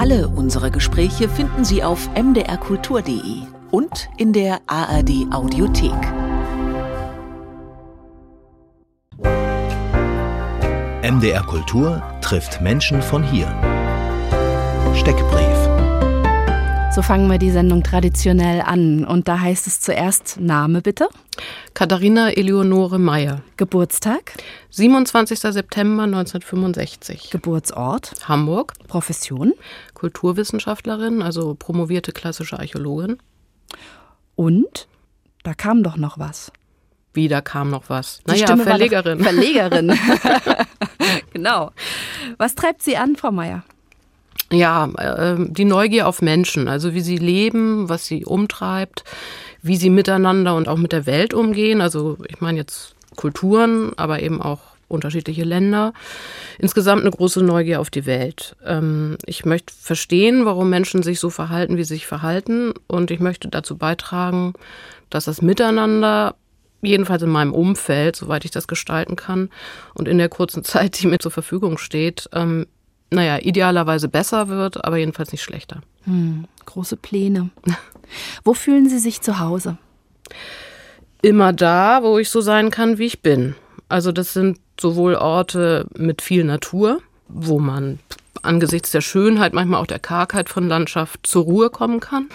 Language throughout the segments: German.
Alle unsere Gespräche finden Sie auf mdrkultur.de und in der ARD Audiothek. MDR Kultur trifft Menschen von hier. Steckbrief. So fangen wir die Sendung traditionell an. Und da heißt es zuerst Name bitte. Katharina Eleonore Meyer. Geburtstag? 27. September 1965. Geburtsort? Hamburg. Profession? Kulturwissenschaftlerin, also promovierte klassische Archäologin. Und? Da kam doch noch was. Wie, da kam noch was? Die Stimme Verlegerin. Verlegerin. Genau. Was treibt Sie an, Frau Meyer? Ja, die Neugier auf Menschen, also wie sie leben, was sie umtreibt, wie sie miteinander und auch mit der Welt umgehen. Also ich meine jetzt Kulturen, aber eben auch unterschiedliche Länder. Insgesamt eine große Neugier auf die Welt. Ich möchte verstehen, warum Menschen sich so verhalten, wie sie sich verhalten. Und ich möchte dazu beitragen, dass das Miteinander, jedenfalls in meinem Umfeld, soweit ich das gestalten kann und in der kurzen Zeit, die mir zur Verfügung steht, idealerweise besser wird, aber jedenfalls nicht schlechter. Große Pläne. Wo fühlen Sie sich zu Hause? Immer da, wo ich so sein kann, wie ich bin. Also das sind sowohl Orte mit viel Natur, wo man angesichts der Schönheit, manchmal auch der Kargheit von Landschaft zur Ruhe kommen kann.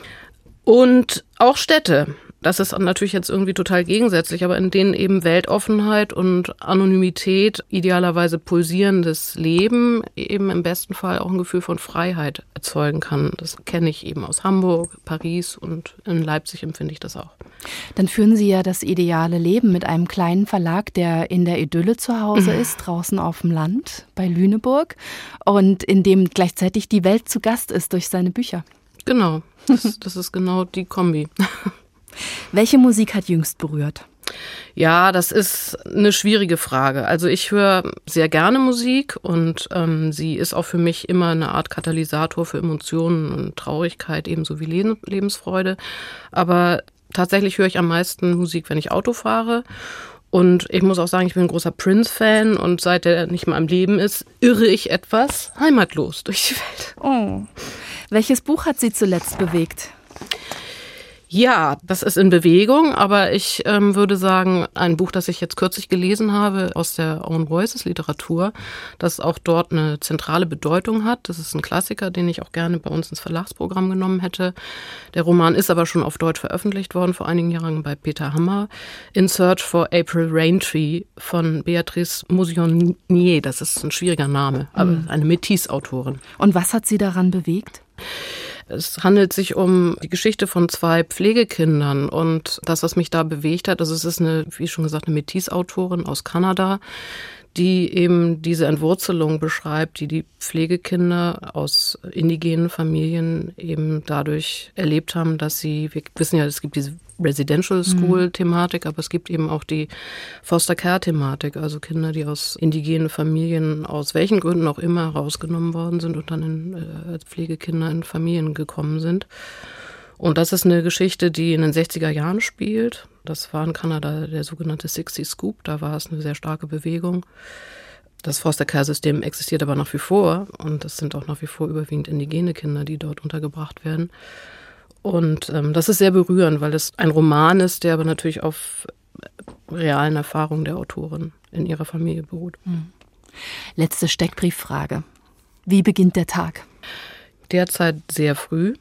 Und auch Städte. Das ist natürlich jetzt irgendwie total gegensätzlich, aber in denen eben Weltoffenheit und Anonymität, idealerweise pulsierendes Leben, eben im besten Fall auch ein Gefühl von Freiheit erzeugen kann. Das kenne ich eben aus Hamburg, Paris und in Leipzig empfinde ich das auch. Dann führen Sie ja das ideale Leben mit einem kleinen Verlag, der in der Idylle zu Hause ist, draußen auf dem Land bei Lüneburg und in dem gleichzeitig die Welt zu Gast ist durch seine Bücher. Genau, das ist genau die Kombi. Welche Musik hat jüngst berührt? Ja, das ist eine schwierige Frage. Also ich höre sehr gerne Musik und sie ist auch für mich immer eine Art Katalysator für Emotionen und Traurigkeit, ebenso wie Lebensfreude. Aber tatsächlich höre ich am meisten Musik, wenn ich Auto fahre. Und ich muss auch sagen, ich bin ein großer Prince-Fan und seit er nicht mehr am Leben ist, irre ich etwas heimatlos durch die Welt. Oh. Welches Buch hat Sie zuletzt bewegt? Ja, das ist in Bewegung, aber ich würde sagen, ein Buch, das ich jetzt kürzlich gelesen habe aus der Owen Royces Literatur, das auch dort eine zentrale Bedeutung hat. Das ist ein Klassiker, den ich auch gerne bei uns ins Verlagsprogramm genommen hätte. Der Roman ist aber schon auf Deutsch veröffentlicht worden, vor einigen Jahren bei Peter Hammer. In Search for April Raintree von Béatrice Mauzionier. Das ist ein schwieriger Name, aber eine Métis-Autorin. Und was hat Sie daran bewegt? Es handelt sich um die Geschichte von 2 Pflegekindern und das, was mich da bewegt hat, also es ist eine, wie schon gesagt, eine Métis-Autorin aus Kanada, die eben diese Entwurzelung beschreibt, die die Pflegekinder aus indigenen Familien eben dadurch erlebt haben, dass sie, wir wissen ja, es gibt diese Residential School-Thematik, aber es gibt eben auch die Foster-Care-Thematik, also Kinder, die aus indigenen Familien, aus welchen Gründen auch immer, rausgenommen worden sind und dann als Pflegekinder in Familien gekommen sind. Und das ist eine Geschichte, die in den 60er Jahren spielt. Das war in Kanada der sogenannte 60 Scoop, da war es eine sehr starke Bewegung. Das Foster-Care-System existiert aber nach wie vor und es sind auch nach wie vor überwiegend indigene Kinder, die dort untergebracht werden. Und das ist sehr berührend, weil es ein Roman ist, der aber natürlich auf realen Erfahrungen der Autorin in ihrer Familie beruht. Letzte Steckbrieffrage. Wie beginnt der Tag? Derzeit sehr früh.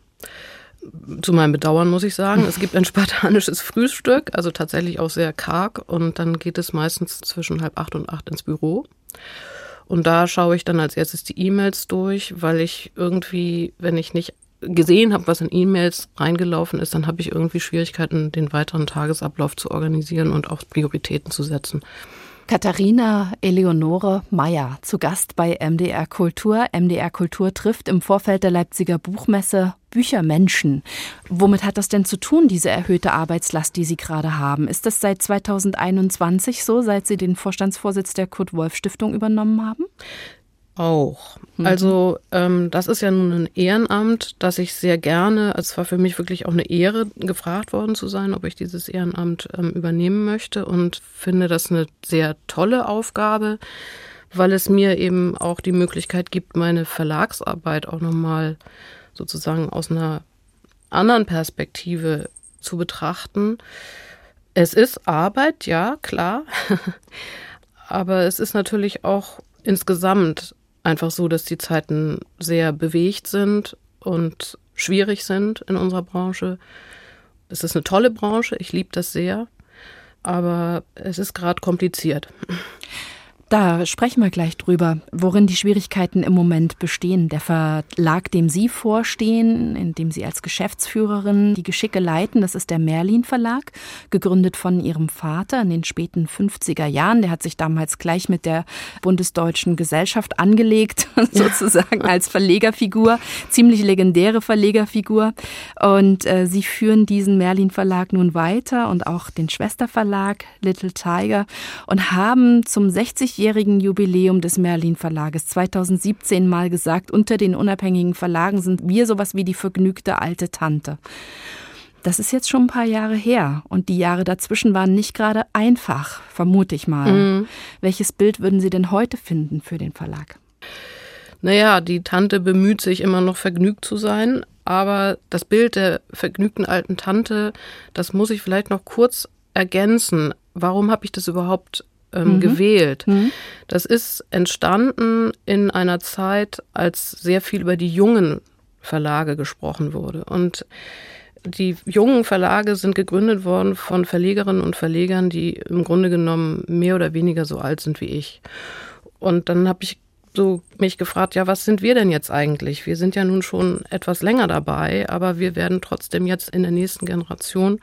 Zu meinem Bedauern muss ich sagen, es gibt ein spartanisches Frühstück, also tatsächlich auch sehr karg. Und dann geht es meistens zwischen 7:30 und 8 ins Büro. Und da schaue ich dann als erstes die E-Mails durch, weil ich irgendwie, wenn ich nicht gesehen habe, was in E-Mails reingelaufen ist, dann habe ich irgendwie Schwierigkeiten, den weiteren Tagesablauf zu organisieren und auch Prioritäten zu setzen. Katharina Eleonore Meyer, zu Gast bei MDR Kultur. MDR Kultur trifft im Vorfeld der Leipziger Buchmesse Büchermenschen. Womit hat das denn zu tun, diese erhöhte Arbeitslast, die Sie gerade haben? Ist das seit 2021 so, seit Sie den Vorstandsvorsitz der Kurt-Wolf-Stiftung übernommen haben? Auch. Also das ist ja nun ein Ehrenamt, das ich sehr gerne, es war für mich wirklich auch eine Ehre, gefragt worden zu sein, ob ich dieses Ehrenamt übernehmen möchte und finde das eine sehr tolle Aufgabe, weil es mir eben auch die Möglichkeit gibt, meine Verlagsarbeit auch nochmal sozusagen aus einer anderen Perspektive zu betrachten. Es ist Arbeit, ja, klar, aber es ist natürlich auch insgesamt einfach so, dass die Zeiten sehr bewegt sind und schwierig sind in unserer Branche. Es ist eine tolle Branche, ich liebe das sehr, aber es ist gerade kompliziert. Da sprechen wir gleich drüber, worin die Schwierigkeiten im Moment bestehen. Der Verlag, dem Sie vorstehen, in dem Sie als Geschäftsführerin die Geschicke leiten, das ist der Merlin Verlag, gegründet von Ihrem Vater in den späten 50er Jahren. Der hat sich damals gleich mit der Bundesdeutschen Gesellschaft angelegt, sozusagen als Verlegerfigur, ziemlich legendäre Verlegerfigur. Und Sie führen diesen Merlin Verlag nun weiter und auch den Schwesterverlag Little Tiger und haben zum 60-jährigen Jubiläum des Merlin Verlages 2017 mal gesagt, unter den unabhängigen Verlagen sind wir sowas wie die vergnügte alte Tante. Das ist jetzt schon ein paar Jahre her und die Jahre dazwischen waren nicht gerade einfach, vermute ich mal. Mhm. Welches Bild würden Sie denn heute finden für den Verlag? Naja, die Tante bemüht sich immer noch vergnügt zu sein, aber das Bild der vergnügten alten Tante, das muss ich vielleicht noch kurz ergänzen. Warum habe ich das überhaupt gewählt? Das ist entstanden in einer Zeit, als sehr viel über die jungen Verlage gesprochen wurde. Und die jungen Verlage sind gegründet worden von Verlegerinnen und Verlegern, die im Grunde genommen mehr oder weniger so alt sind wie ich. Und dann habe ich so mich gefragt, ja, was sind wir denn jetzt eigentlich? Wir sind ja nun schon etwas länger dabei, aber wir werden trotzdem jetzt in der nächsten Generation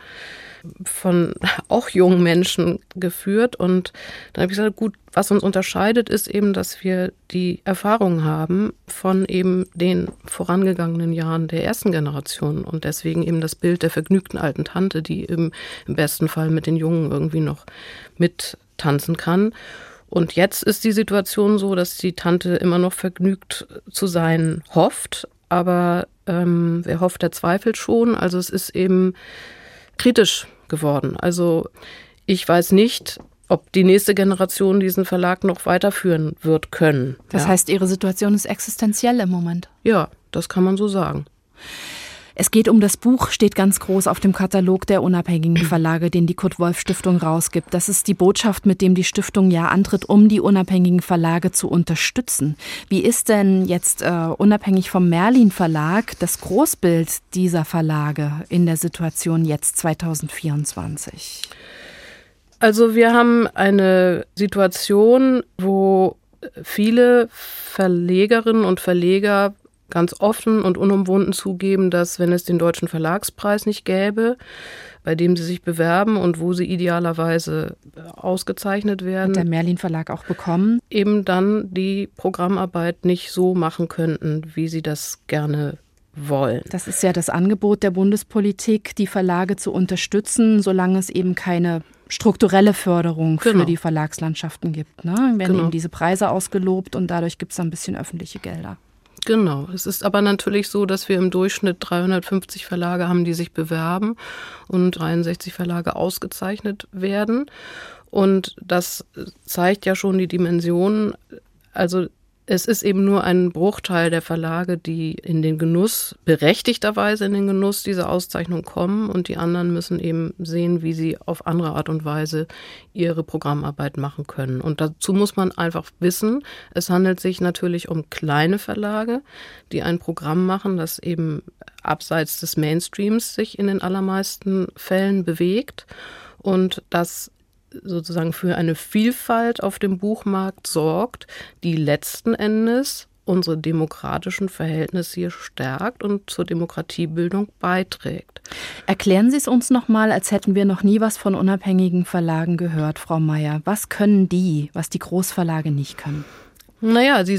von auch jungen Menschen geführt. Und dann habe ich gesagt, gut, was uns unterscheidet, ist eben, dass wir die Erfahrung haben von eben den vorangegangenen Jahren der ersten Generation und deswegen eben das Bild der vergnügten alten Tante, die im besten Fall mit den Jungen irgendwie noch mittanzen kann. Und jetzt ist die Situation so, dass die Tante immer noch vergnügt zu sein hofft, aber wer hofft, der zweifelt schon. Also es ist eben kritisch geworden. Also ich weiß nicht, ob die nächste Generation diesen Verlag noch weiterführen wird können. Das heißt, Ihre Situation ist existenziell im Moment? Ja, das kann man so sagen. Es geht um das Buch, steht ganz groß auf dem Katalog der unabhängigen Verlage, den die Kurt-Wolf-Stiftung rausgibt. Das ist die Botschaft, mit dem die Stiftung ja antritt, um die unabhängigen Verlage zu unterstützen. Wie ist denn jetzt unabhängig vom Merlin Verlag das Großbild dieser Verlage in der Situation jetzt 2024? Also wir haben eine Situation, wo viele Verlegerinnen und Verleger ganz offen und unumwunden zugeben, dass wenn es den Deutschen Verlagspreis nicht gäbe, bei dem sie sich bewerben und wo sie idealerweise ausgezeichnet werden, hat der Merlin Verlag auch bekommen, eben dann die Programmarbeit nicht so machen könnten, wie sie das gerne wollen. Das ist ja das Angebot der Bundespolitik, die Verlage zu unterstützen, solange es eben keine strukturelle Förderung für die Verlagslandschaften gibt. Ne? Werden eben diese Preise ausgelobt und dadurch gibt es ein bisschen öffentliche Gelder. Genau. Es ist aber natürlich so, dass wir im Durchschnitt 350 Verlage haben, die sich bewerben und 63 Verlage ausgezeichnet werden. Und das zeigt ja schon die Dimensionen. Also es ist eben nur ein Bruchteil der Verlage, die in den Genuss, berechtigterweise in den Genuss dieser Auszeichnung kommen. Und die anderen müssen eben sehen, wie sie auf andere Art und Weise ihre Programmarbeit machen können. Und dazu muss man einfach wissen, es handelt sich natürlich um kleine Verlage, die ein Programm machen, das eben abseits des Mainstreams sich in den allermeisten Fällen bewegt und das sozusagen für eine Vielfalt auf dem Buchmarkt sorgt, die letzten Endes unsere demokratischen Verhältnisse hier stärkt und zur Demokratiebildung beiträgt. Erklären Sie es uns nochmal, als hätten wir noch nie was von unabhängigen Verlagen gehört, Frau Meyer. Was können die, was die Großverlage nicht können? Naja, es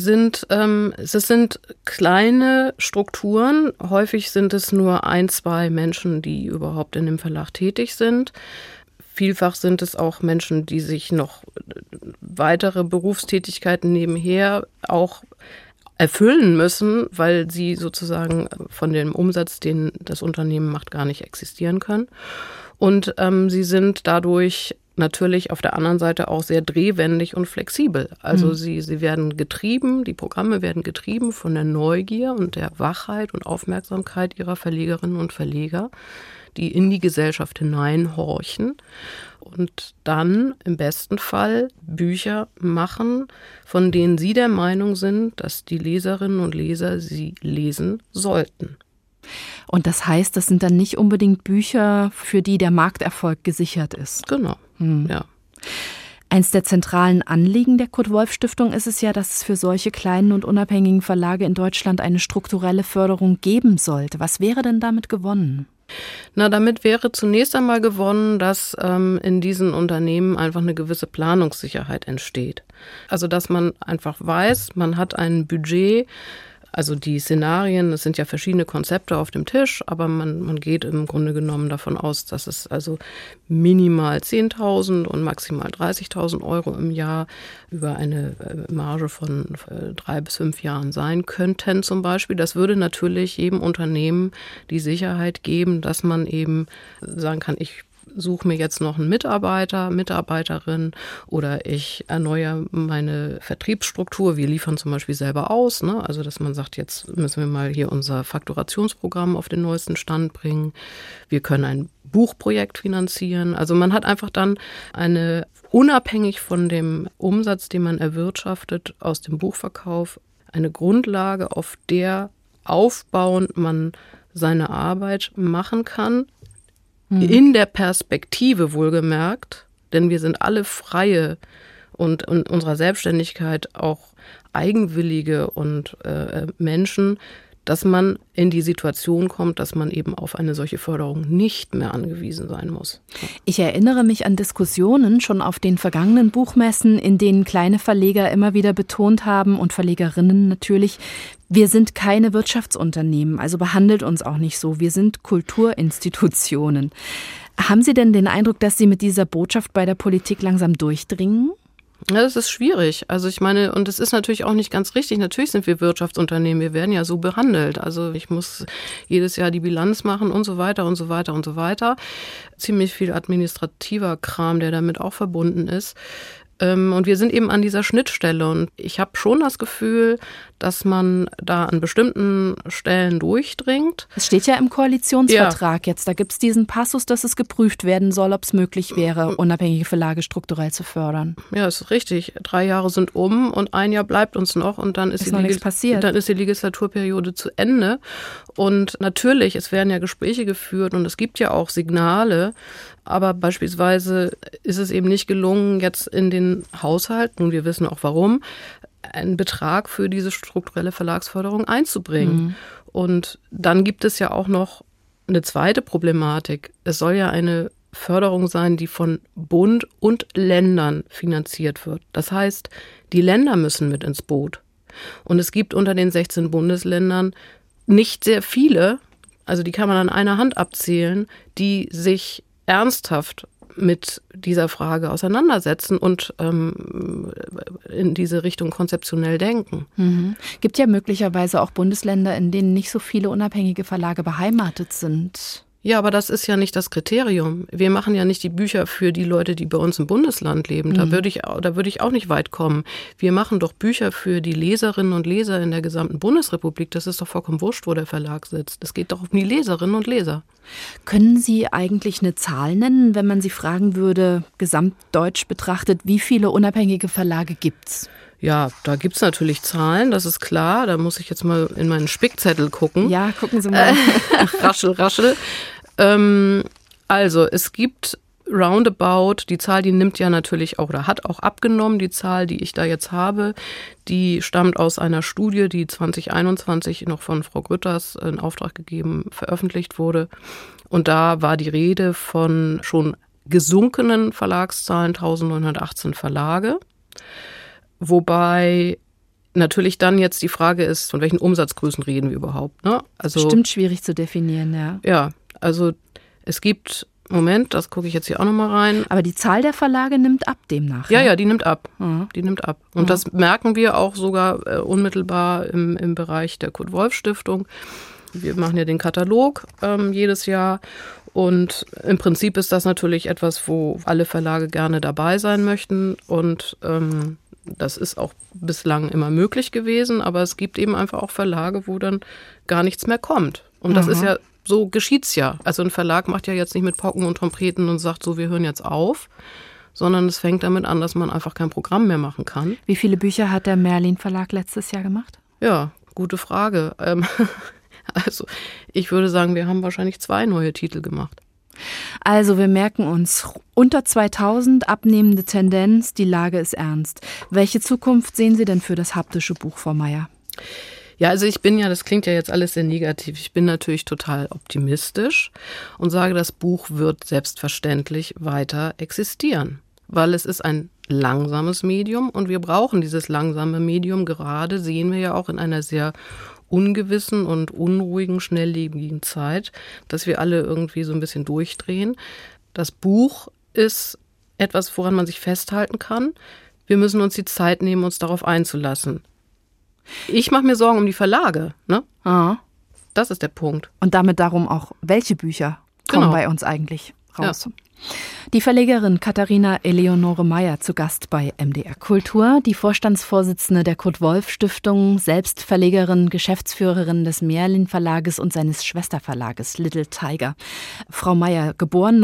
sind kleine Strukturen. Häufig sind es nur 1, 2 Menschen, die überhaupt in dem Verlag tätig sind. Vielfach sind es auch Menschen, die sich noch weitere Berufstätigkeiten nebenher auch erfüllen müssen, weil sie sozusagen von dem Umsatz, den das Unternehmen macht, gar nicht existieren können. Und sie sind dadurch natürlich auf der anderen Seite auch sehr drehwendig und flexibel. Also sie werden getrieben, die Programme werden getrieben von der Neugier und der Wachheit und Aufmerksamkeit ihrer Verlegerinnen und Verleger, die in die Gesellschaft hineinhorchen und dann im besten Fall Bücher machen, von denen sie der Meinung sind, dass die Leserinnen und Leser sie lesen sollten. Und das heißt, das sind dann nicht unbedingt Bücher, für die der Markterfolg gesichert ist. Genau, ja. Eins der zentralen Anliegen der Kurt-Wolf-Stiftung ist es ja, dass es für solche kleinen und unabhängigen Verlage in Deutschland eine strukturelle Förderung geben sollte. Was wäre denn damit gewonnen? Na, damit wäre zunächst einmal gewonnen, dass in diesen Unternehmen einfach eine gewisse Planungssicherheit entsteht. Also, dass man einfach weiß, man hat ein Budget. Also die Szenarien, es sind ja verschiedene Konzepte auf dem Tisch, aber man geht im Grunde genommen davon aus, dass es also minimal 10.000 und maximal 30.000 Euro im Jahr über eine Marge von 3 bis 5 Jahren sein könnten zum Beispiel. Das würde natürlich jedem Unternehmen die Sicherheit geben, dass man eben sagen kann, ich suche mir jetzt noch einen Mitarbeiter, Mitarbeiterin oder ich erneuere meine Vertriebsstruktur. Wir liefern zum Beispiel selber aus, ne? Also dass man sagt, jetzt müssen wir mal hier unser Fakturationsprogramm auf den neuesten Stand bringen. Wir können ein Buchprojekt finanzieren. Also man hat einfach dann unabhängig von dem Umsatz, den man erwirtschaftet aus dem Buchverkauf, eine Grundlage, auf der aufbauend man seine Arbeit machen kann. In der Perspektive wohlgemerkt, denn wir sind alle freie und in unserer Selbstständigkeit auch eigenwillige und Menschen, dass man in die Situation kommt, dass man eben auf eine solche Förderung nicht mehr angewiesen sein muss. Ich erinnere mich an Diskussionen schon auf den vergangenen Buchmessen, in denen kleine Verleger immer wieder betont haben und Verlegerinnen natürlich, wir sind keine Wirtschaftsunternehmen, also behandelt uns auch nicht so. Wir sind Kulturinstitutionen. Haben Sie denn den Eindruck, dass Sie mit dieser Botschaft bei der Politik langsam durchdringen? Ja, das ist schwierig. Also ich meine, und es ist natürlich auch nicht ganz richtig. Natürlich sind wir Wirtschaftsunternehmen. Wir werden ja so behandelt. Also ich muss jedes Jahr die Bilanz machen und so weiter und so weiter und so weiter. Ziemlich viel administrativer Kram, der damit auch verbunden ist. Und wir sind eben an dieser Schnittstelle und ich habe schon das Gefühl, dass man da an bestimmten Stellen durchdringt. Es steht ja im Koalitionsvertrag jetzt, da gibt es diesen Passus, dass es geprüft werden soll, ob es möglich wäre, unabhängige Verlage strukturell zu fördern. Ja, ist richtig. 3 Jahre sind um und 1 Jahr bleibt uns noch und dann ist die Legislaturperiode zu Ende. Und natürlich, es werden ja Gespräche geführt und es gibt ja auch Signale, aber beispielsweise ist es eben nicht gelungen, jetzt in den Haushalt, nun wir wissen auch warum, einen Betrag für diese strukturelle Verlagsförderung einzubringen. Und dann gibt es ja auch noch eine zweite Problematik. Es soll ja eine Förderung sein, die von Bund und Ländern finanziert wird. Das heißt, die Länder müssen mit ins Boot. Und es gibt unter den 16 Bundesländern nicht sehr viele, also die kann man an einer Hand abzählen, die sich ernsthaft mit dieser Frage auseinandersetzen und in diese Richtung konzeptionell denken. Gibt ja möglicherweise auch Bundesländer, in denen nicht so viele unabhängige Verlage beheimatet sind. Ja, aber das ist ja nicht das Kriterium. Wir machen ja nicht die Bücher für die Leute, die bei uns im Bundesland leben. Da würde ich auch nicht weit kommen. Wir machen doch Bücher für die Leserinnen und Leser in der gesamten Bundesrepublik. Das ist doch vollkommen wurscht, wo der Verlag sitzt. Es geht doch um die Leserinnen und Leser. Können Sie eigentlich eine Zahl nennen, wenn man Sie fragen würde, gesamtdeutsch betrachtet, wie viele unabhängige Verlage gibt's? Ja, da gibt's natürlich Zahlen, das ist klar. Da muss ich jetzt mal in meinen Spickzettel gucken. Ja, gucken Sie mal. Raschel, raschel. Also, es gibt roundabout, die Zahl, die nimmt ja natürlich auch oder hat auch abgenommen. Die Zahl, die ich da jetzt habe, die stammt aus einer Studie, die 2021 noch von Frau Grütters in Auftrag gegeben, veröffentlicht wurde. Und da war die Rede von schon gesunkenen Verlagszahlen, 1918 Verlage. Wobei natürlich dann jetzt die Frage ist, von welchen Umsatzgrößen reden wir überhaupt, ne? Also, bestimmt schwierig zu definieren, ja. Ja, also es gibt, Moment, das gucke ich jetzt hier auch nochmal rein. Aber die Zahl der Verlage nimmt ab demnach. Ja, die nimmt ab. Die nimmt ab. Und das merken wir auch sogar unmittelbar im Bereich der Kurt-Wolf-Stiftung. wir machen ja den Katalog jedes Jahr. Und im Prinzip ist das natürlich etwas, wo alle Verlage gerne dabei sein möchten. Und das ist auch bislang immer möglich gewesen. Aber es gibt eben einfach auch Verlage, wo dann gar nichts mehr kommt. Und das ist ja, so geschieht's ja. Also ein Verlag macht ja jetzt nicht mit Pocken und Trompeten und sagt so, wir hören jetzt auf. Sondern es fängt damit an, dass man einfach kein Programm mehr machen kann. Wie viele Bücher hat der Merlin Verlag letztes Jahr gemacht? Ja, gute Frage. Also ich würde sagen, wir haben wahrscheinlich 2 neue Titel gemacht. Also wir merken uns, unter 2000, abnehmende Tendenz, die Lage ist ernst. Welche Zukunft sehen Sie denn für das haptische Buch, Frau Meier? Ja, also ich bin ja, das klingt ja jetzt alles sehr negativ, ich bin natürlich total optimistisch und sage, das Buch wird selbstverständlich weiter existieren, weil es ist ein langsames Medium und wir brauchen dieses langsame Medium. Gerade sehen wir ja auch in einer sehr ungewissen und unruhigen, schnelllebigen Zeit, dass wir alle irgendwie so ein bisschen durchdrehen. Das Buch ist etwas, woran man sich festhalten kann. Wir müssen uns die Zeit nehmen, uns darauf einzulassen. Ich mache mir Sorgen um die Verlage, ne? Ah. Das ist der Punkt. Und damit darum auch, welche Bücher kommen bei uns eigentlich raus? Ja. Die Verlegerin Katharina Eleonore Meier zu Gast bei MDR Kultur, die Vorstandsvorsitzende der Kurt-Wolf-Stiftung, selbst Verlegerin, Geschäftsführerin des Merlin Verlages und seines Schwesterverlages Little Tiger. Frau Meier, geboren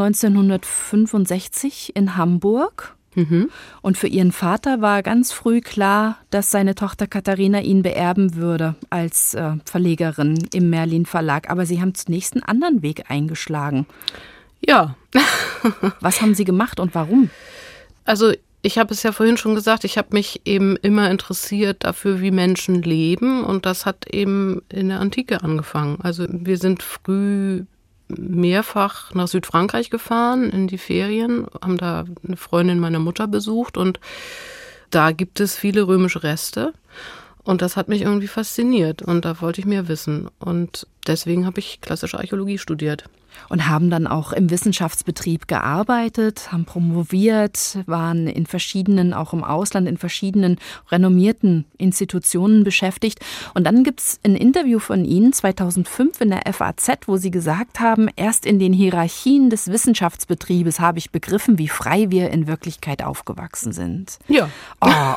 1965 in Hamburg. Und für ihren Vater war ganz früh klar, dass seine Tochter Katharina ihn beerben würde als Verlegerin im Merlin Verlag. Aber Sie haben zunächst einen anderen Weg eingeschlagen. Ja. Was haben Sie gemacht und warum? Also ich habe es ja vorhin schon gesagt, ich habe mich eben immer interessiert dafür, wie Menschen leben. Und das hat eben in der Antike angefangen. Also wir sind früh mehrfach nach Südfrankreich gefahren in die Ferien, haben da eine Freundin meiner Mutter besucht und da gibt es viele römische Reste. Und das hat mich irgendwie fasziniert und da wollte ich mehr wissen. Und deswegen habe ich klassische Archäologie studiert. Und haben dann auch im Wissenschaftsbetrieb gearbeitet, haben promoviert, waren in verschiedenen, auch im Ausland, in verschiedenen renommierten Institutionen beschäftigt. Und dann gibt es ein Interview von Ihnen 2005 in der FAZ, wo Sie gesagt haben, erst in den Hierarchien des Wissenschaftsbetriebes habe ich begriffen, wie frei wir in Wirklichkeit aufgewachsen sind. Ja. Oh.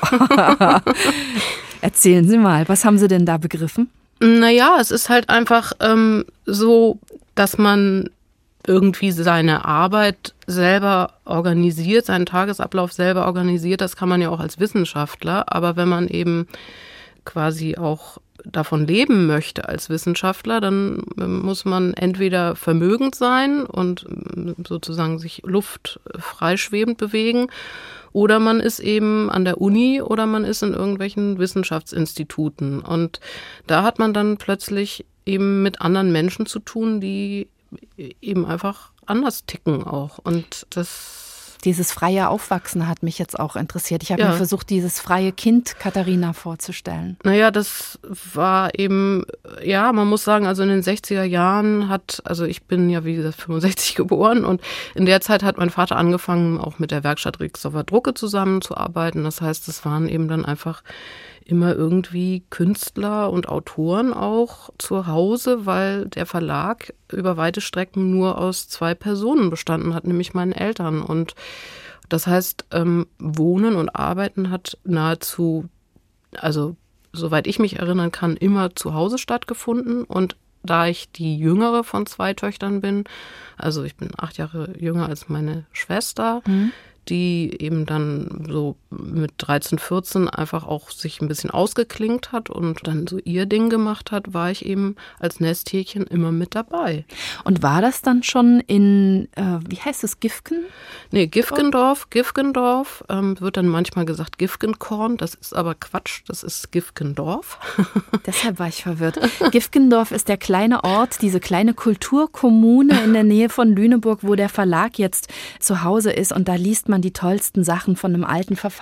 Erzählen Sie mal, was haben Sie denn da begriffen? Naja, es ist halt einfach so, dass man irgendwie seine Arbeit selber organisiert, seinen Tagesablauf selber organisiert. Das kann man ja auch als Wissenschaftler. Aber wenn man eben quasi auch davon leben möchte als Wissenschaftler, dann muss man entweder vermögend sein und sozusagen sich luftfreischwebend bewegen. Oder man ist eben an der Uni oder man ist in irgendwelchen Wissenschaftsinstituten. Und da hat man dann plötzlich eben mit anderen Menschen zu tun, die eben einfach anders ticken auch. Und dieses freie Aufwachsen hat mich jetzt auch interessiert. Ich habe mir versucht, dieses freie Kind Katharina vorzustellen. Naja, das war eben, ja, man muss sagen, also in den 60er Jahren ich bin ja wie gesagt 65 geboren und in der Zeit hat mein Vater angefangen, auch mit der Werkstatt Rixdorfer Drucke zusammenzuarbeiten. Das heißt, es waren eben dann einfach immer irgendwie Künstler und Autoren auch zu Hause, weil der Verlag über weite Strecken nur aus 2 Personen bestanden hat, nämlich meinen Eltern. Und das heißt, Wohnen und Arbeiten hat nahezu, also soweit ich mich erinnern kann, immer zu Hause stattgefunden. Und da ich die jüngere von 2 Töchtern bin, also ich bin 8 Jahre jünger als meine Schwester, die eben dann so mit 13, 14 einfach auch sich ein bisschen ausgeklingt hat und dann so ihr Ding gemacht hat, war ich eben als Nesthäkchen immer mit dabei. Und war das dann schon in, wie heißt es, Gifken? Nee, Gifkendorf, wird dann manchmal gesagt Gifkenkorn, das ist aber Quatsch, das ist Gifkendorf. Deshalb war ich verwirrt. Gifkendorf ist der kleine Ort, diese kleine Kulturkommune in der Nähe von Lüneburg, wo der Verlag jetzt zu Hause ist und da liest man die tollsten Sachen von einem alten, verfallenen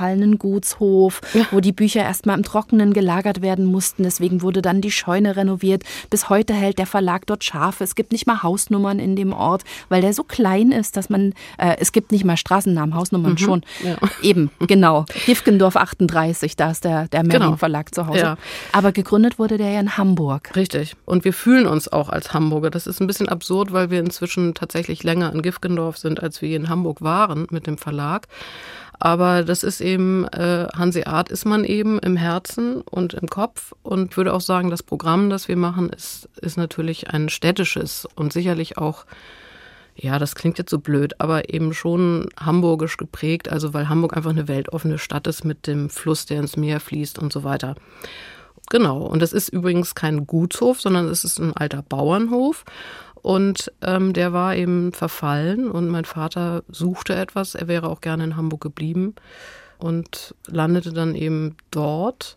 verfallenen Gutshof, wo die Bücher erstmal im Trockenen gelagert werden mussten. Deswegen wurde dann die Scheune renoviert. Bis heute hält der Verlag dort Schafe. Es gibt nicht mal Hausnummern in dem Ort, weil der so klein ist, dass man, es gibt nicht mal Straßennamen, Hausnummern schon. Ja. Eben, genau. Gifkendorf 38, da ist der Merlin Verlag zu Hause. Ja. Aber gegründet wurde der ja in Hamburg. Richtig. Und wir fühlen uns auch als Hamburger. Das ist ein bisschen absurd, weil wir inzwischen tatsächlich länger in Gifkendorf sind, als wir in Hamburg waren mit dem Verlag. Aber das ist eben, Hanseat ist man eben im Herzen und im Kopf und würde auch sagen, das Programm, das wir machen, ist natürlich ein städtisches und sicherlich auch, ja, das klingt jetzt so blöd, aber eben schon hamburgisch geprägt, also weil Hamburg einfach eine weltoffene Stadt ist mit dem Fluss, der ins Meer fließt und so weiter. Genau, und das ist übrigens kein Gutshof, sondern es ist ein alter Bauernhof. Und der war eben verfallen und mein Vater suchte etwas. Er wäre auch gerne in Hamburg geblieben und landete dann eben dort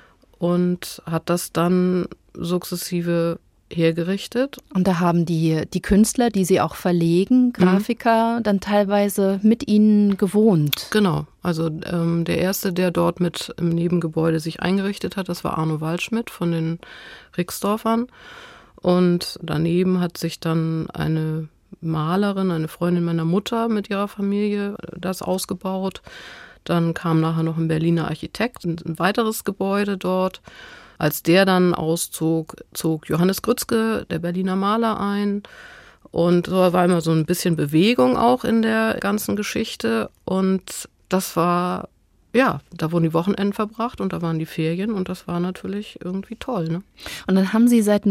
und hat das dann sukzessive hergerichtet. Und da haben die Künstler, die sie auch verlegen, Grafiker, dann teilweise mit ihnen gewohnt. Genau, also der erste, der dort mit im Nebengebäude sich eingerichtet hat, das war Arno Waldschmidt von den Rixdorfern. Und daneben hat sich dann eine Malerin, eine Freundin meiner Mutter mit ihrer Familie das ausgebaut. Dann kam nachher noch ein Berliner Architekt, ein weiteres Gebäude dort. Als der dann auszog, zog Johannes Grützke, der Berliner Maler, ein. Und so war immer so ein bisschen Bewegung auch in der ganzen Geschichte. Und das war, ja, da wurden die Wochenenden verbracht und da waren die Ferien und das war natürlich irgendwie toll, ne? Und dann haben Sie seit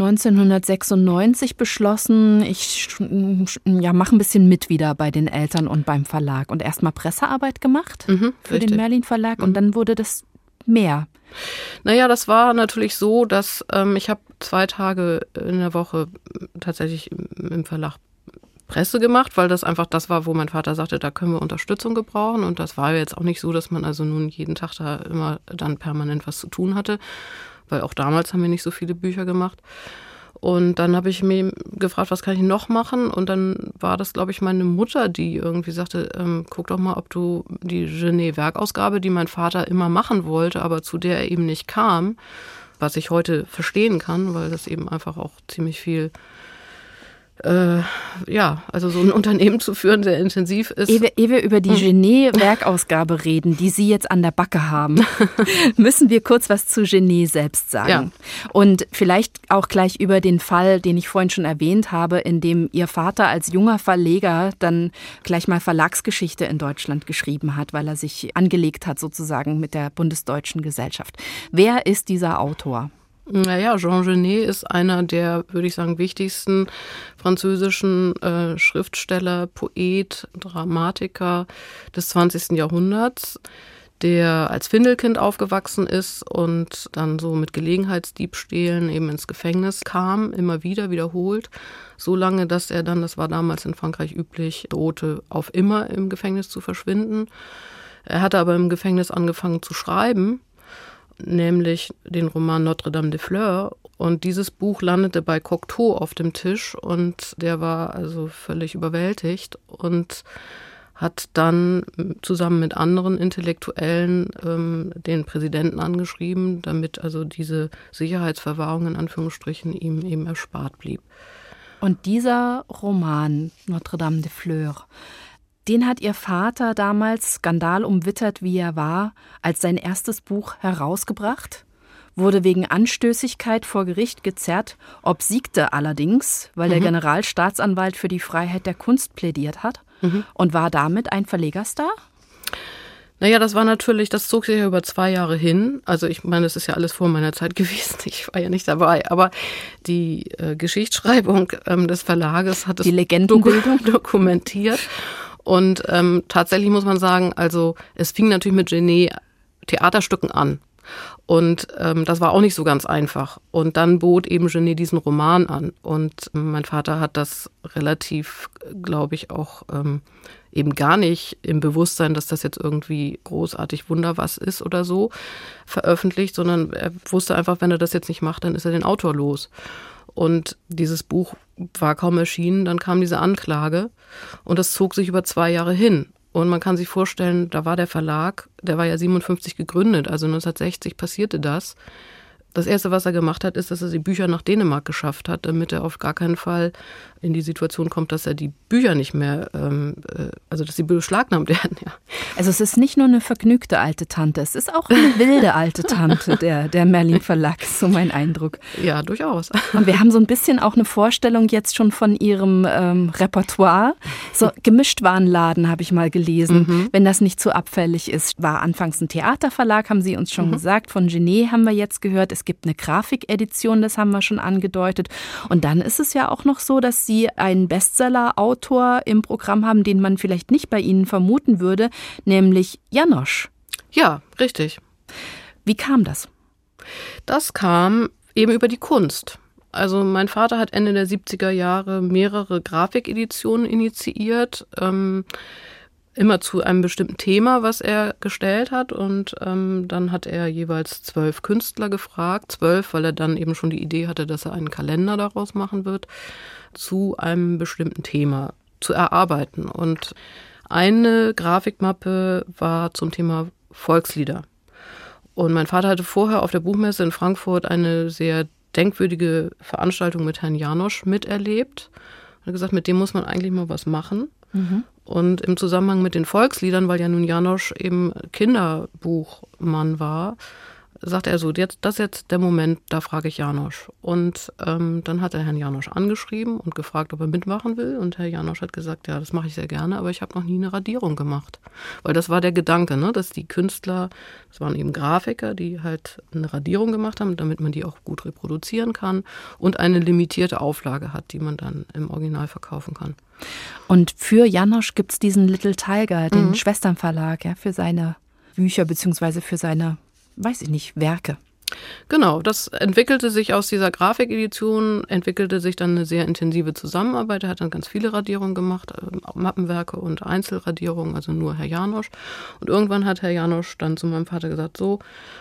1996 beschlossen, ich mache ein bisschen mit wieder bei den Eltern und beim Verlag und erstmal Pressearbeit gemacht für den Merlin Verlag und dann wurde das mehr. Naja, das war natürlich so, dass ich habe 2 Tage in der Woche tatsächlich im Verlag Presse gemacht, weil das einfach das war, wo mein Vater sagte, da können wir Unterstützung gebrauchen. Und das war jetzt auch nicht so, dass man also nun jeden Tag da immer dann permanent was zu tun hatte, weil auch damals haben wir nicht so viele Bücher gemacht. Und dann habe ich mir gefragt, was kann ich noch machen? Und dann war das, glaube ich, meine Mutter, die irgendwie sagte, guck doch mal, ob du die Genet-Werkausgabe, die mein Vater immer machen wollte, aber zu der er eben nicht kam, was ich heute verstehen kann, weil das eben einfach auch ziemlich viel also so ein Unternehmen zu führen, sehr intensiv ist. Ehe wir über die Genet-Werkausgabe reden, die Sie jetzt an der Backe haben, müssen wir kurz was zu Genet selbst sagen. Ja. Und vielleicht auch gleich über den Fall, den ich vorhin schon erwähnt habe, in dem Ihr Vater als junger Verleger dann gleich mal Verlagsgeschichte in Deutschland geschrieben hat, weil er sich angelegt hat sozusagen mit der Bundesdeutschen Gesellschaft. Wer ist dieser Autor? Naja, Jean Genet ist einer der, würde ich sagen, wichtigsten französischen Schriftsteller, Poet, Dramatiker des 20. Jahrhunderts, der als Findelkind aufgewachsen ist und dann so mit Gelegenheitsdiebstählen eben ins Gefängnis kam, immer wieder wiederholt, so lange, dass er dann, das war damals in Frankreich üblich, drohte auf immer im Gefängnis zu verschwinden. Er hatte aber im Gefängnis angefangen zu schreiben, nämlich den Roman Notre-Dame des Fleurs. Und dieses Buch landete bei Cocteau auf dem Tisch und der war also völlig überwältigt und hat dann zusammen mit anderen Intellektuellen den Präsidenten angeschrieben, damit also diese Sicherheitsverwahrung in Anführungsstrichen ihm eben erspart blieb. Und dieser Roman Notre-Dame des Fleurs, den hat Ihr Vater damals, skandalumwittert wie er war, als sein erstes Buch herausgebracht, wurde wegen Anstößigkeit vor Gericht gezerrt, obsiegte allerdings, weil der Generalstaatsanwalt für die Freiheit der Kunst plädiert hat und war damit ein Verlegerstar? Naja, das zog sich ja über 2 Jahre hin. Also ich meine, das ist ja alles vor meiner Zeit gewesen. Ich war ja nicht dabei. Aber die Geschichtsschreibung des Verlages hat es dokumentiert. Und tatsächlich muss man sagen, also es fing natürlich mit Genet Theaterstücken an. Und das war auch nicht so ganz einfach. Und dann bot eben Genet diesen Roman an. Und mein Vater hat das relativ, glaube ich, auch eben gar nicht im Bewusstsein, dass das jetzt irgendwie großartig wunderwas ist oder so, veröffentlicht, sondern er wusste einfach, wenn er das jetzt nicht macht, dann ist er den Autor los. Und dieses Buch war kaum erschienen, dann kam diese Anklage und das zog sich über 2 Jahre hin. Und man kann sich vorstellen, da war der Verlag, der war ja 57 gegründet, also 1960 passierte das. Das Erste, was er gemacht hat, ist, dass er die Bücher nach Dänemark geschafft hat, damit er auf gar keinen Fall in die Situation kommt, dass er die Bücher nicht mehr, also dass sie beschlagnahmt werden. Ja. Also es ist nicht nur eine vergnügte alte Tante, es ist auch eine wilde alte Tante, der Merlin Verlag, so mein Eindruck. Ja, durchaus. Und wir haben so ein bisschen auch eine Vorstellung jetzt schon von ihrem Repertoire. So Gemischtwarenladen habe ich mal gelesen, wenn das nicht zu abfällig ist. War anfangs ein Theaterverlag, haben Sie uns schon gesagt. Von Genet haben wir jetzt gehört, es gibt eine Grafikedition, das haben wir schon angedeutet. Und dann ist es ja auch noch so, dass Sie einen Bestseller-Autor im Programm haben, den man vielleicht nicht bei Ihnen vermuten würde, nämlich János. Ja, richtig. Wie kam das? Das kam eben über die Kunst. Also mein Vater hat Ende der 70er Jahre mehrere Grafikeditionen initiiert, immer zu einem bestimmten Thema, was er gestellt hat. Und dann hat er jeweils 12 Künstler gefragt, 12, weil er dann eben schon die Idee hatte, dass er einen Kalender daraus machen wird, zu einem bestimmten Thema zu erarbeiten. Und eine Grafikmappe war zum Thema Volkslieder. Und mein Vater hatte vorher auf der Buchmesse in Frankfurt eine sehr denkwürdige Veranstaltung mit Herrn János miterlebt. Er hat gesagt, mit dem muss man eigentlich mal was machen. Und im Zusammenhang mit den Volksliedern, weil ja nun János eben Kinderbuchmann war, sagte er so, das ist jetzt der Moment, da frage ich János. Und dann hat er Herrn János angeschrieben und gefragt, ob er mitmachen will. Und Herr János hat gesagt, ja, das mache ich sehr gerne, aber ich habe noch nie eine Radierung gemacht. Weil das war der Gedanke, ne, dass die Künstler, das waren eben Grafiker, die halt eine Radierung gemacht haben, damit man die auch gut reproduzieren kann und eine limitierte Auflage hat, die man dann im Original verkaufen kann. Und für János gibt es diesen Little Tiger, den Schwesternverlag, ja, für seine Bücher beziehungsweise für seine, weiß ich nicht, Werke. Genau, das entwickelte sich aus dieser Grafikedition, entwickelte sich dann eine sehr intensive Zusammenarbeit. Er hat dann ganz viele Radierungen gemacht, Mappenwerke und Einzelradierungen, also nur Herr János. Und irgendwann hat Herr János dann zu meinem Vater gesagt, so,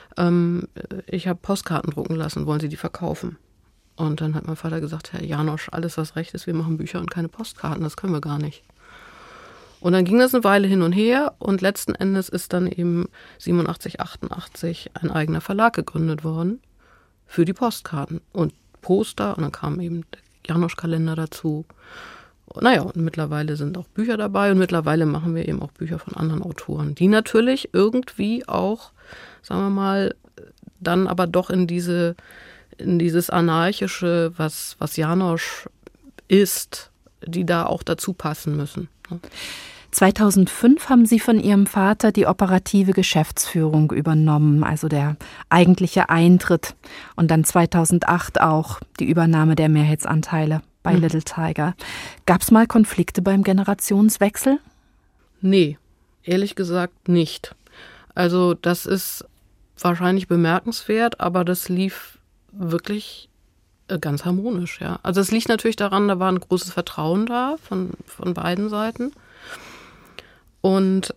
ich habe Postkarten drucken lassen, wollen Sie die verkaufen? Und dann hat mein Vater gesagt, Herr János, alles was recht ist, wir machen Bücher und keine Postkarten, das können wir gar nicht. Und dann ging das eine Weile hin und her und letzten Endes ist dann eben 87, 88 ein eigener Verlag gegründet worden für die Postkarten und Poster und dann kam eben der János-Kalender dazu. Naja, und mittlerweile sind auch Bücher dabei und mittlerweile machen wir eben auch Bücher von anderen Autoren, die natürlich irgendwie auch, sagen wir mal, dann aber doch in dieses Anarchische, was János ist, die da auch dazu passen müssen. 2005 haben Sie von Ihrem Vater die operative Geschäftsführung übernommen, also der eigentliche Eintritt. Und dann 2008 auch die Übernahme der Mehrheitsanteile bei Little Tiger. Gab es mal Konflikte beim Generationswechsel? Nee, ehrlich gesagt nicht. Also das ist wahrscheinlich bemerkenswert, aber das lief wirklich ganz harmonisch, ja. Also es liegt natürlich daran, da war ein großes Vertrauen da von beiden Seiten. Und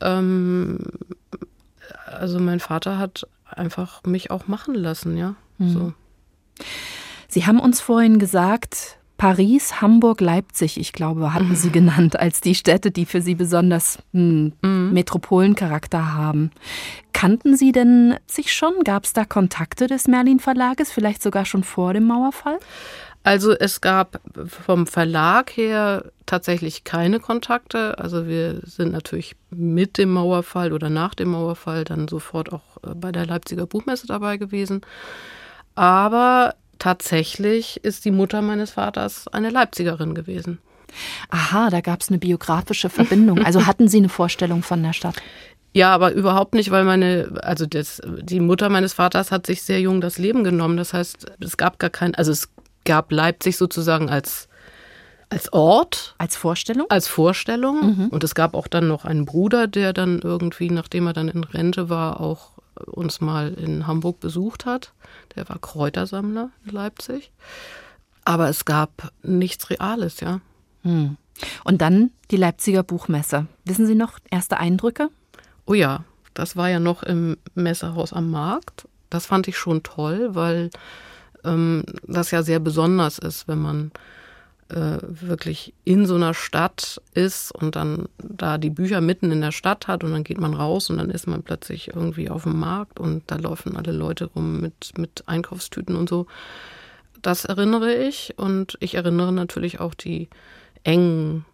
also mein Vater hat einfach mich auch machen lassen, ja. So. Sie haben uns vorhin gesagt, Paris, Hamburg, Leipzig, ich glaube, hatten Sie genannt, als die Städte, die für Sie besonders Metropolencharakter haben. Kannten Sie denn sich schon? Gab es da Kontakte des Merlin Verlages, vielleicht sogar schon vor dem Mauerfall? Also es gab vom Verlag her tatsächlich keine Kontakte. Also wir sind natürlich mit dem Mauerfall oder nach dem Mauerfall dann sofort auch bei der Leipziger Buchmesse dabei gewesen. Aber tatsächlich ist die Mutter meines Vaters eine Leipzigerin gewesen. Aha, da gab es eine biografische Verbindung. Also hatten Sie eine Vorstellung von der Stadt? Ja, aber überhaupt nicht, weil die Mutter meines Vaters hat sich sehr jung das Leben genommen. Das heißt, es gab es gab Leipzig sozusagen als Ort. Als Vorstellung? Als Vorstellung. Und es gab auch dann noch einen Bruder, der dann irgendwie, nachdem er dann in Rente war, auch uns mal in Hamburg besucht hat. Der war Kräutersammler in Leipzig. Aber es gab nichts Reales, ja. Und dann die Leipziger Buchmesse. Wissen Sie noch erste Eindrücke? Oh ja, das war ja noch im Messehaus am Markt. Das fand ich schon toll, weil das ja sehr besonders ist, wenn man wirklich in so einer Stadt ist und dann da die Bücher mitten in der Stadt hat und dann geht man raus und dann ist man plötzlich irgendwie auf dem Markt und da laufen alle Leute rum mit Einkaufstüten und so. Das erinnere ich und ich erinnere natürlich auch die engen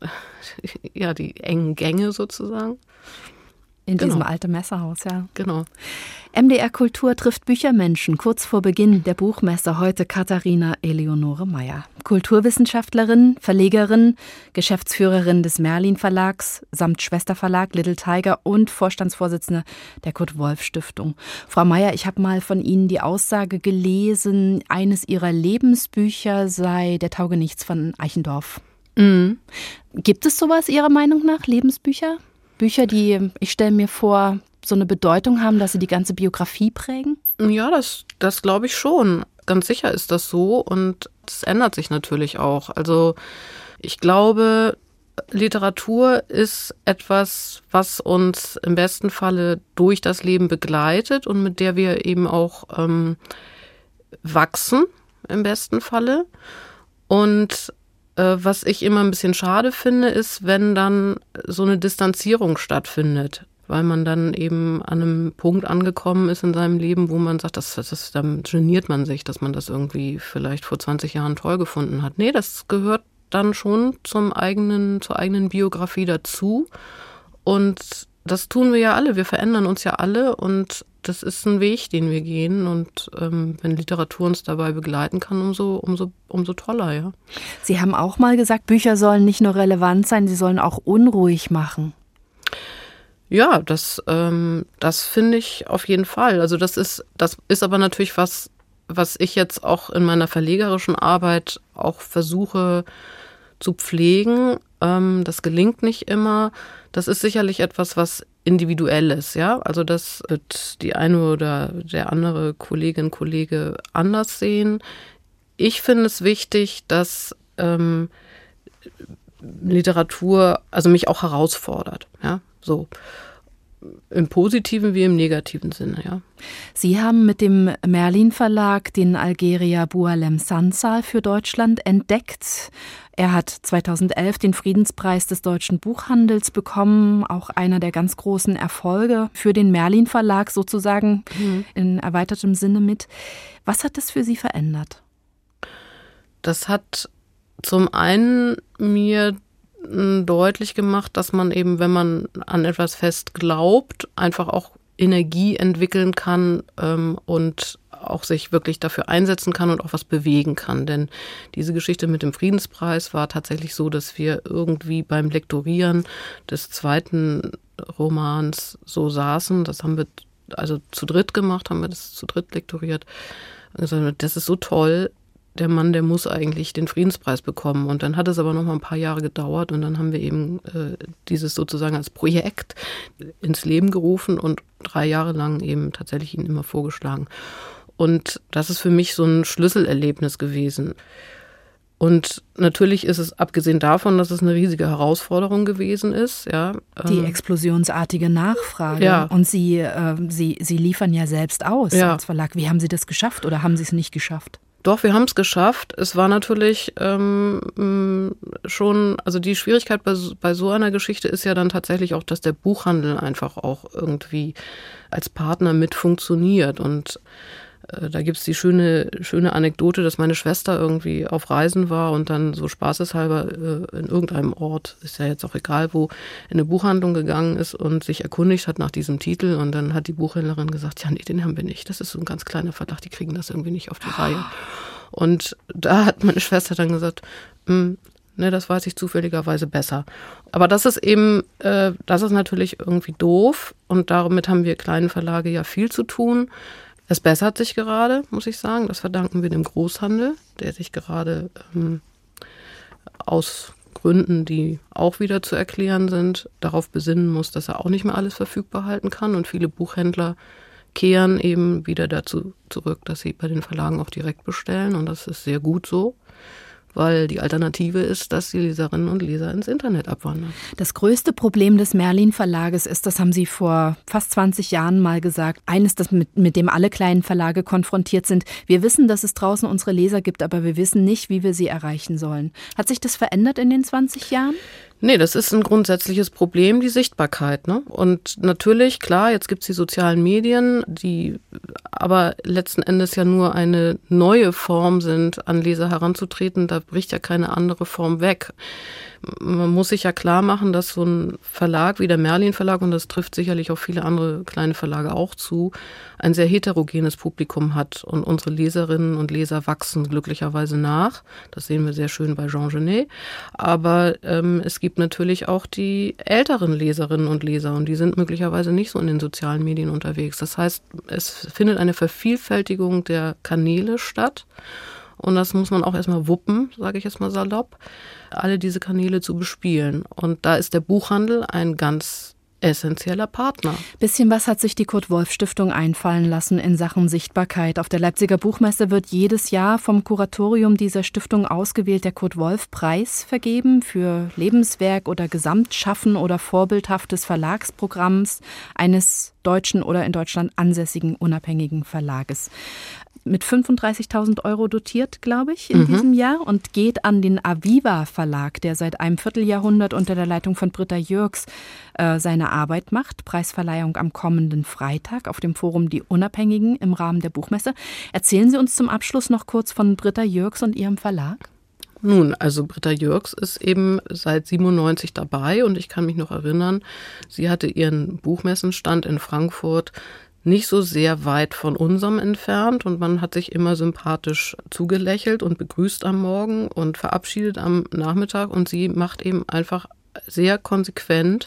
Gänge sozusagen. In diesem alten Messerhaus, ja. Genau. MDR Kultur trifft Büchermenschen kurz vor Beginn der Buchmesse. Heute Katharina Eleonore Meyer. Kulturwissenschaftlerin, Verlegerin, Geschäftsführerin des Merlin Verlags samt Schwesterverlag Little Tiger und Vorstandsvorsitzende der Kurt-Wolf-Stiftung. Frau Meyer, ich habe mal von Ihnen die Aussage gelesen, eines Ihrer Lebensbücher sei Der Taugenichts von Eichendorff. Mhm. Gibt es sowas Ihrer Meinung nach, Lebensbücher? Bücher, die, ich stelle mir vor, so eine Bedeutung haben, dass sie die ganze Biografie prägen? Ja, das glaube ich schon. Ganz sicher ist das so und das ändert sich natürlich auch. Also ich glaube, Literatur ist etwas, was uns im besten Falle durch das Leben begleitet und mit der wir eben auch wachsen, im besten Falle. Und was ich immer ein bisschen schade finde, ist, wenn dann so eine Distanzierung stattfindet, weil man dann eben an einem Punkt angekommen ist in seinem Leben, wo man sagt, dann geniert man sich, dass man das irgendwie vielleicht vor 20 Jahren toll gefunden hat. Nee, das gehört dann schon zur eigenen Biografie dazu und das tun wir ja alle, wir verändern uns ja alle und das ist ein Weg, den wir gehen und wenn Literatur uns dabei begleiten kann, umso toller, ja. Sie haben auch mal gesagt, Bücher sollen nicht nur relevant sein, sie sollen auch unruhig machen. Ja, das finde ich auf jeden Fall. Also das ist aber natürlich was ich jetzt auch in meiner verlegerischen Arbeit auch versuche zu pflegen. Das gelingt nicht immer. Das ist sicherlich etwas, was Individuelles, ja. Also das wird die eine oder der andere Kollegin, Kollege anders sehen. Ich finde es wichtig, dass Literatur also mich auch herausfordert, ja, so. Im positiven wie im negativen Sinne, ja. Sie haben mit dem Merlin Verlag den Algeria Boualem Sansal für Deutschland entdeckt. Er hat 2011 den Friedenspreis des deutschen Buchhandels bekommen, auch einer der ganz großen Erfolge für den Merlin Verlag sozusagen in erweitertem Sinne mit. Was hat das für Sie verändert? Das hat zum einen mir deutlich gemacht, dass man eben, wenn man an etwas fest glaubt, einfach auch Energie entwickeln kann und auch sich wirklich dafür einsetzen kann und auch was bewegen kann. Denn diese Geschichte mit dem Friedenspreis war tatsächlich so, dass wir irgendwie beim Lektorieren des zweiten Romans so saßen. Das haben wir also zu dritt gemacht, haben wir das zu dritt lektoriert. Also, das ist so toll. Der Mann, der muss eigentlich den Friedenspreis bekommen. Und dann hat es aber noch mal ein paar Jahre gedauert und dann haben wir eben dieses sozusagen als Projekt ins Leben gerufen und 3 Jahre lang eben tatsächlich ihn immer vorgeschlagen. Und das ist für mich so ein Schlüsselerlebnis gewesen. Und natürlich ist es, abgesehen davon, dass es eine riesige Herausforderung gewesen ist, ja. Die explosionsartige Nachfrage. Ja. Und Sie liefern ja selbst aus als Verlag. Wie haben Sie das geschafft oder haben Sie es nicht geschafft? Doch, wir haben es geschafft. Es war natürlich schon, also die Schwierigkeit bei so einer Geschichte ist ja dann tatsächlich auch, dass der Buchhandel einfach auch irgendwie als Partner mit funktioniert. Und da gibt's die schöne Anekdote, dass meine Schwester irgendwie auf Reisen war und dann so spaßeshalber in irgendeinem Ort, ist ja jetzt auch egal wo, in eine Buchhandlung gegangen ist und sich erkundigt hat nach diesem Titel. Und dann hat die Buchhändlerin gesagt, ja nee, den haben wir nicht. Das ist so ein ganz kleiner Verlag, die kriegen das irgendwie nicht auf die Reihe. Und da hat meine Schwester dann gesagt, ne, das weiß ich zufälligerweise besser. Aber das ist eben, das ist natürlich irgendwie doof und damit haben wir kleinen Verlage ja viel zu tun. Es bessert sich gerade, muss ich sagen. Das verdanken wir dem Großhandel, der sich gerade aus Gründen, die auch wieder zu erklären sind, darauf besinnen muss, dass er auch nicht mehr alles verfügbar halten kann. Und viele Buchhändler kehren eben wieder dazu zurück, dass sie bei den Verlagen auch direkt bestellen. Und das ist sehr gut so, weil die Alternative ist, dass die Leserinnen und Leser ins Internet abwandern. Das größte Problem des Merlin Verlages ist, das haben Sie vor fast 20 Jahren mal gesagt, eines, das mit dem alle kleinen Verlage konfrontiert sind. Wir wissen, dass es draußen unsere Leser gibt, aber wir wissen nicht, wie wir sie erreichen sollen. Hat sich das verändert in den 20 Jahren? Nee, das ist ein grundsätzliches Problem, die Sichtbarkeit, ne? Und natürlich, klar, jetzt gibt's die sozialen Medien, die aber letzten Endes ja nur eine neue Form sind, an Leser heranzutreten. Da bricht ja keine andere Form weg. Man muss sich ja klar machen, dass so ein Verlag wie der Merlin Verlag, und das trifft sicherlich auf viele andere kleine Verlage auch zu, ein sehr heterogenes Publikum hat. Und unsere Leserinnen und Leser wachsen glücklicherweise nach. Das sehen wir sehr schön bei Jean Genet. Aber es gibt natürlich auch die älteren Leserinnen und Leser, und die sind möglicherweise nicht so in den sozialen Medien unterwegs. Das heißt, es findet eine Vervielfältigung der Kanäle statt. Und das muss man auch erstmal wuppen, sage ich jetzt mal salopp, alle diese Kanäle zu bespielen. Und da ist der Buchhandel ein ganz essentieller Partner. Bisschen was hat sich die Kurt-Wolf-Stiftung einfallen lassen in Sachen Sichtbarkeit. Auf der Leipziger Buchmesse wird jedes Jahr vom Kuratorium dieser Stiftung ausgewählt der Kurt-Wolf-Preis vergeben für Lebenswerk oder Gesamtschaffen oder vorbildhaftes Verlagsprogramms eines deutschen oder in Deutschland ansässigen unabhängigen Verlages. Mit 35.000 € dotiert, glaube ich, in diesem Jahr und geht an den Aviva Verlag, der seit einem Vierteljahrhundert unter der Leitung von Britta Jürgs seine Arbeit macht. Preisverleihung am kommenden Freitag auf dem Forum Die Unabhängigen im Rahmen der Buchmesse. Erzählen Sie uns zum Abschluss noch kurz von Britta Jürgs und ihrem Verlag. Nun, also Britta Jürgs ist eben seit 97 dabei, und ich kann mich noch erinnern, sie hatte ihren Buchmessenstand in Frankfurt nicht so sehr weit von unserem entfernt, und man hat sich immer sympathisch zugelächelt und begrüßt am Morgen und verabschiedet am Nachmittag, und sie macht eben einfach sehr konsequent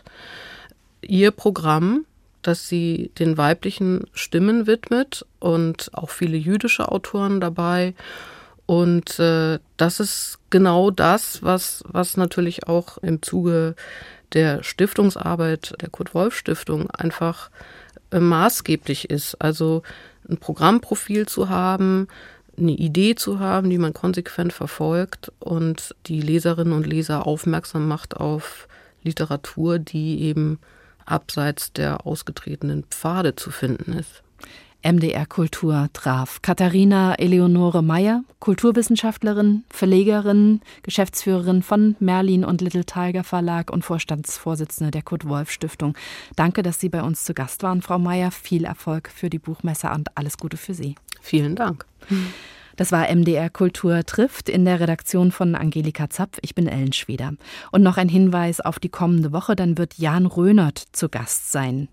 ihr Programm, das sie den weiblichen Stimmen widmet, und auch viele jüdische Autoren dabei. Und das ist genau das, was natürlich auch im Zuge der Stiftungsarbeit der Kurt-Wolf-Stiftung einfach maßgeblich ist. Also ein Programmprofil zu haben, eine Idee zu haben, die man konsequent verfolgt und die Leserinnen und Leser aufmerksam macht auf Literatur, die eben abseits der ausgetretenen Pfade zu finden ist. MDR Kultur traf Katharina Eleonore Meyer, Kulturwissenschaftlerin, Verlegerin, Geschäftsführerin von Merlin und Little Tiger Verlag und Vorstandsvorsitzende der Kurt-Wolf-Stiftung. Danke, dass Sie bei uns zu Gast waren, Frau Meyer. Viel Erfolg für die Buchmesse und alles Gute für Sie. Vielen Dank. Das war MDR Kultur trifft in der Redaktion von Angelika Zapf. Ich bin Ellen Schweder. Und noch ein Hinweis auf die kommende Woche, dann wird Jan Rönert zu Gast sein.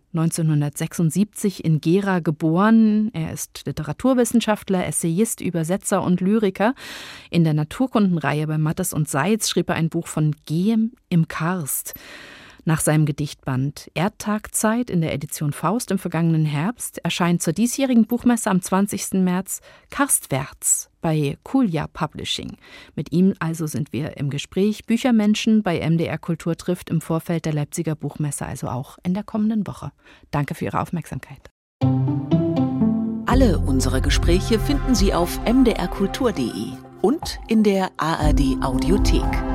1976 in Gera geboren. Er ist Literaturwissenschaftler, Essayist, Übersetzer und Lyriker. In der Naturkundenreihe bei Mattes und Seitz schrieb er ein Buch von Gehem im Karst. Nach seinem Gedichtband Erdtagzeit in der Edition Faust im vergangenen Herbst erscheint zur diesjährigen Buchmesse am 20. März Karstwärts bei Kulja Publishing. Mit ihm also sind wir im Gespräch. Büchermenschen bei MDR Kultur trifft im Vorfeld der Leipziger Buchmesse, also auch in der kommenden Woche. Danke für Ihre Aufmerksamkeit. Alle unsere Gespräche finden Sie auf mdrkultur.de und in der ARD Audiothek.